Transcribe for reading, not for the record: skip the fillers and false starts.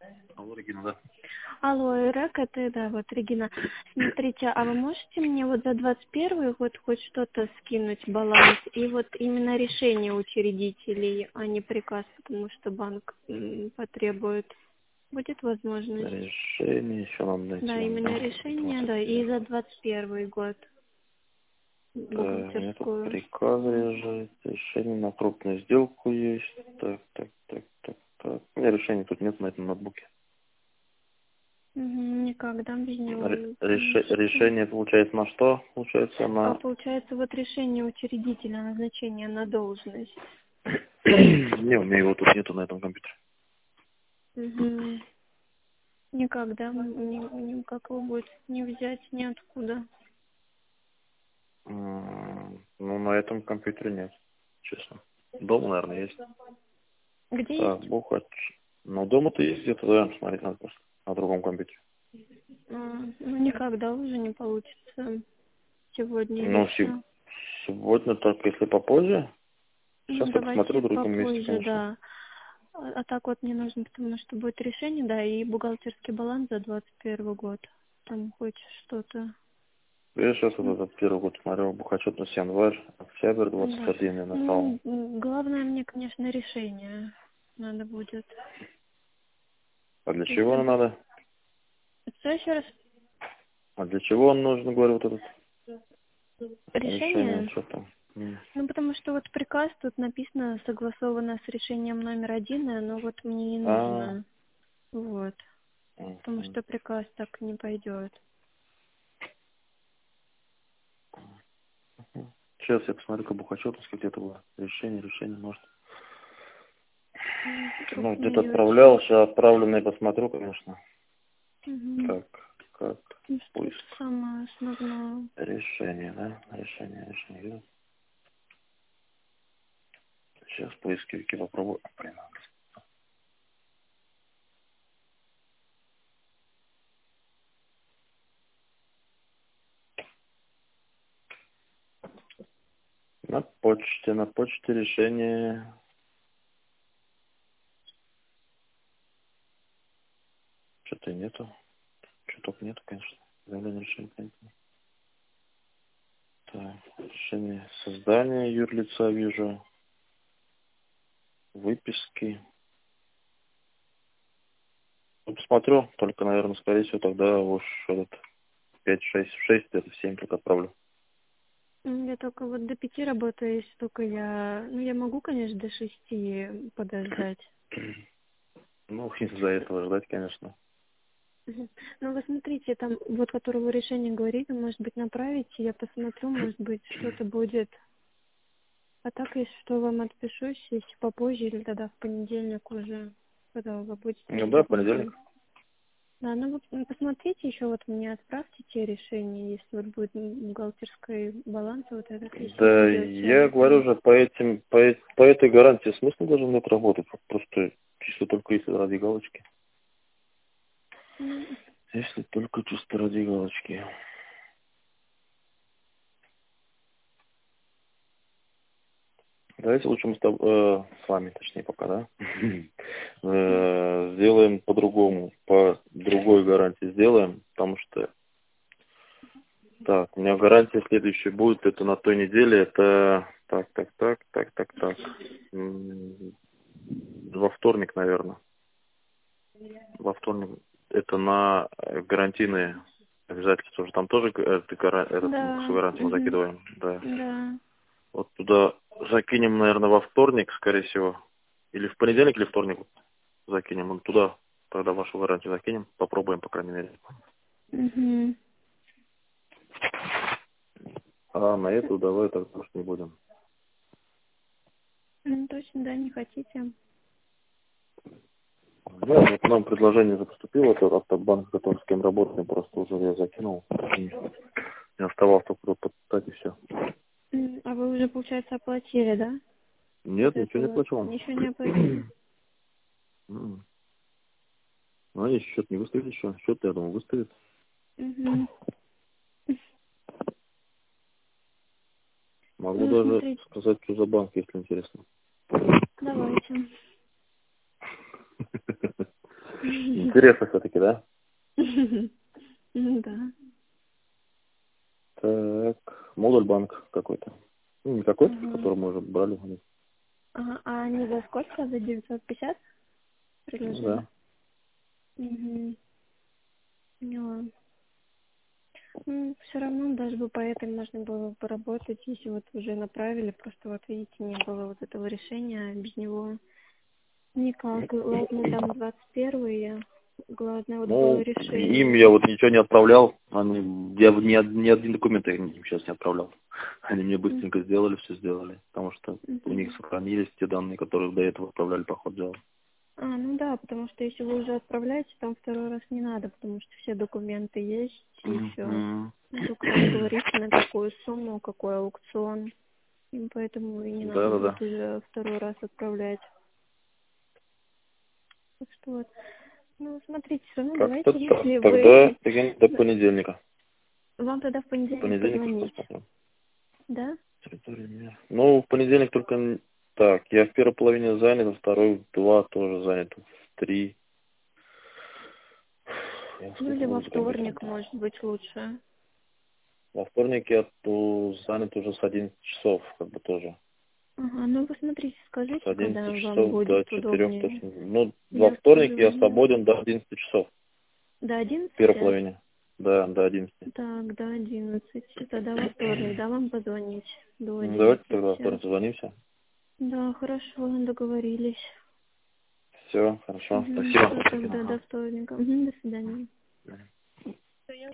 Алло, Регина, да. Алло, Ирак, это, да, вот, Регина. Смотрите, а вы можете мне вот за 21 год хоть что-то скинуть, баланс, и вот именно решение учредителей, а не приказ, потому что банк потребует. Будет возможность? Решение еще надо найти Да, вам, именно да. решение, да, и 21. за 21 год Нету бухгалтерскую. приказа лежит, решение на крупную сделку есть. Так. У меня решения тут нет на этом ноутбуке. Никогда без него не получится. Решение получается на что? Получается А на... получается, вот решение учредителя, назначение на должность. Не, у меня его тут нету на этом компьютере. Мгм. Никогда никак его будет не взять ниоткуда. Ну, на этом компьютере нет, честно. Дома, наверное, есть. Где Так, есть? бухать. Ну, дома-то есть где-то, да, смотреть надо просто. На другом компьютере. Ну, никогда уже не получится сегодня или Ну, все. сегодня только если попозже. Сейчас Ну, я посмотрю давайте в другом месте, попозже, конечно. да. А так вот мне нужно, потому что будет решение, да, и бухгалтерский баланс за 21 год. Там хоть что-то. Я сейчас вот этот первый год смотрю, бухотчетность январь, октябрь Да. 21 я Ну, напал. главное мне, конечно, решение надо будет. А для чего Если... оно надо? Что еще раз? А для чего он нужен, говорю, вот этот решение, Решение? что там? Ну, потому что вот приказ тут написано согласовано с решением номер 1, но вот мне не А, нужно. Вот. Потому мгм. что приказ так не пойдет. Сейчас я посмотрю-ка бухотчетность где-то было. Решение, может. Ну, где-то Крупные отправлял, очень. сейчас отправленное посмотрю, конечно. Угу. Так, как Ну, что-то поиск. самое основное. Решение, да? Решение. Сейчас поисковики попробую. Блин. На почте решение. Что-то нету. Что только нету, конечно. Заявление решения принято. Так, решение создания юрлица вижу. Выписки. Ну, посмотрю, только, наверное, скорее всего, тогда уж этот 5, 6, 6, это 7 только отправлю. Я только вот до 5 работаю, если только я... Ну, я могу, конечно, до 6 подождать. Ну, из-за этого ждать, конечно. Мгм. Ну, вы смотрите, там, вот, которого решение говорите, может быть, направите, я посмотрю, может быть, что-то будет. А так, если что, вам отпишусь, если попозже или тогда в понедельник уже, когда вы будете Ну уже да, готовы. понедельник. Да, ну вот посмотрите еще, вот мне отправьте те решения, если вот будет бухгалтерский баланс, вот этот, если Да, найдете. я говорю же, по этой гарантии смысл даже нет работать. Просто чисто только если ради галочки. Ну, Если только чисто ради галочки. Давайте лучше мы с вами, точнее, пока, да? Сделаем по-другому, по другой гарантии сделаем, потому что, так, у меня гарантия следующая будет, это на той неделе, это, так. Во вторник, наверное. Во вторник, это на гарантийные обязательства, уже там тоже этот да, гарантию мы закидываем, да. да. Вот туда закинем, наверное, во вторник, скорее всего. Или в понедельник, или вторник закинем. Вот туда тогда вашу гарантию закинем. Попробуем, по крайней мере. Угу. А на эту давай так уж не будем. Ну, точно, да, не хотите. Да, вот нам предложение уже поступило от автобанка, который с кем работаем, просто уже я закинул. Не оставалось только подписать и все. А вы уже, получается, оплатили, да? Вот Нет, это ничего не вот. плачу. Ничего не оплатили? Ну, они счет не выставили еще. Счет, я думаю, выставит. Угу. Могу Ну, даже смотрите, сказать, что за банк, если интересно. давайте. Интересно все-таки, да? Ну да. Так, модуль банк какой-то. Ну, не какой-то, Ага. который мы уже брали. Ага. А они за сколько? За 950 Ну, предложили? да. Угу. Поняла. Все равно даже бы по этой можно было поработать, если вот уже направили, просто вот видите, не было вот этого решения, а без него никак. Ладно, там 21-е, главное вот было Ну, им решение. я вот ничего не отправлял. Я ни один документ им сейчас не отправлял. Они мне М, быстренько сделали, все сделали. Потому что у них мгм. сохранились те данные, которые до этого отправляли по ходу дела. Ну да, потому что если вы уже отправляете, там второй раз не надо, потому что все документы есть и все. Мгм. Только там говорится, на какую сумму, какой аукцион. И поэтому и не надо Да-да-да. будет уже второй раз отправлять. Так что вот. Ну, смотрите, все равно Как-то давайте, так. если Тогда вы... до понедельника. Вам тогда в До понедельник понедельника позвонить, посмотрим. да? Территория мира. Ну, в понедельник только... Так, я в первой половине занят, во второй в 2 тоже занят. В 3. Я Ну, сколько или во буду за компьютером? вторник, может быть, лучше. Во вторник я занят уже с 11 часов, как бы тоже. Ага, ну вы смотрите, С скажите, когда 11 вам часов будет до 4 удобнее. точно. Ну, во Я вторник я позвоню. свободен до 11 часов. До В первой 11? половине. Да, до 11. Так, до 11. Тогда во вторник, да, вам позвонить до Ну, давайте 11. тогда во вторник созвонимся. Да, хорошо, договорились. Все, хорошо. Угу, Спасибо. все, тогда до вторника. До свидания. Ага.